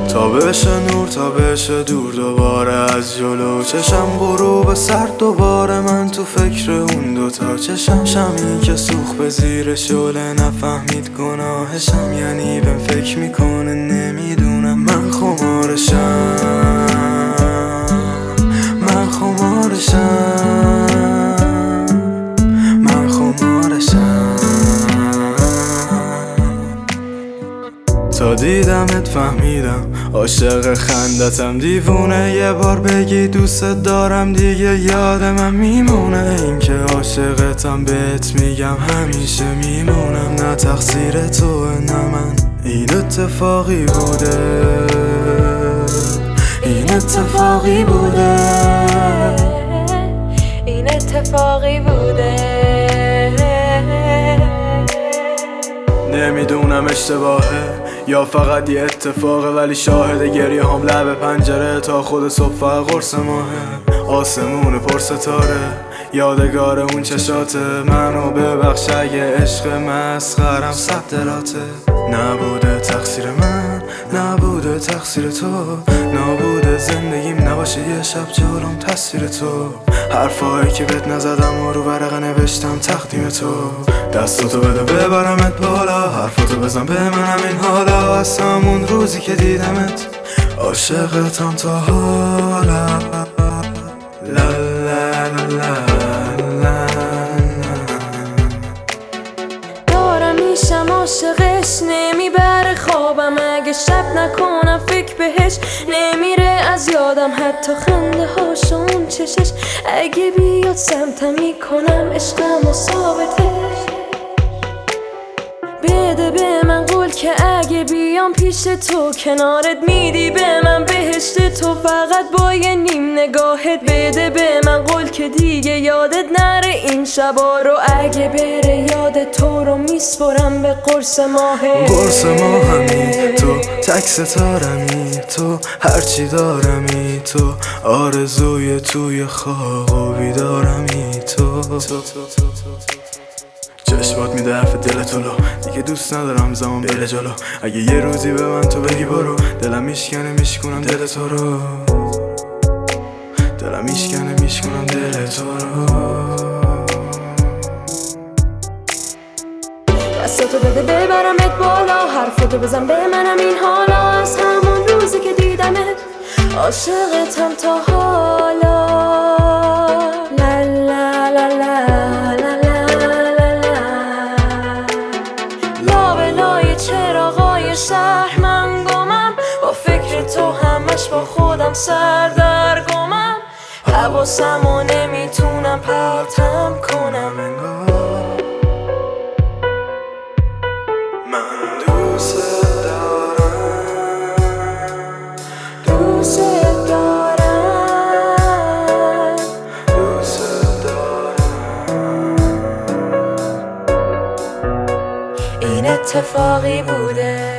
تا بشه نور تا بشه دور دوباره از جلو چشم غروب سر دوباره من تو فکر اون دوتا چشم شمی که سوخ به زیر شعله نفهمید گناهشم یعنی بهم فکر میکنه نمیدونم من خمارشم من خمارشم من خمارشم تا دیدمت فهمیدم عاشق خندتم دیوونه یه بار بگی دوست دارم دیگه یاد من میمونه این که عاشقتم بهت میگم همیشه میمونم نه تقصیر تو نه من این اتفاقی بوده این اتفاقی بوده این اتفاقی بوده نمیدونم اشتباهه یا فقط یه اتفاقه ولی شاهد گریه هم لب پنجره تا خود صبح قرص ماهه آسمون پر ستاره یادگار اون چشاته منو ببخش اگه عشق مسخرم صدراته نبوده تقصیر من نبوده تقصیر تو نبوده زندگیم نباشه یه شب جلوم تصویر تو حرفایی که بهت نزدم و رو ورقه نوشتم تقدیم تو دستاتو بده ببرمت بالا حرفاتو بزن به منم این حالا از همون روزی که دیدمت عاشقتم تا حالا لا لا لا لا دارم میشم عاشقش نمیبره خوابم اگه شب نکنم فکر بهش نمیره از یادم حتی خنده هاش اون چشش اگه بیاد سمتم میکنم عشقم و ثابتش بده به من قول که اگه بیام پیش تو کنارت میدی به من بهشت تو فقط با یه نیم نگاهت بده به من قول که دیگه یادت نره این شبا رو اگه بره یاد تو رو میسپرم به قرص ماهه قرص ماهمی تو تک ستارمی تو هرچی دارمی تو آرزوی توی خواب و بیدارمی تو چشمات میده حرف دلتو لو دیگه دوست ندارم زمان بره جلو اگه یه روزی به من تو بگی برو دلم میشکنه میشکنم دل تو رو دلم میشکنه میشکنم دل تو رو دستاتو بده ببرمت بالا حرفتو بزن به منم این حالا از همون روزی که دیدمت عاشقتم تا حالا لا لا لا لا چراغای شهر من گمم با فکر تو همش با خودم سردرگمم حواسمو نمیتونم پرتم کنم انگار من دوست دارم دوست دارم دوست دارم این اتفاقی بوده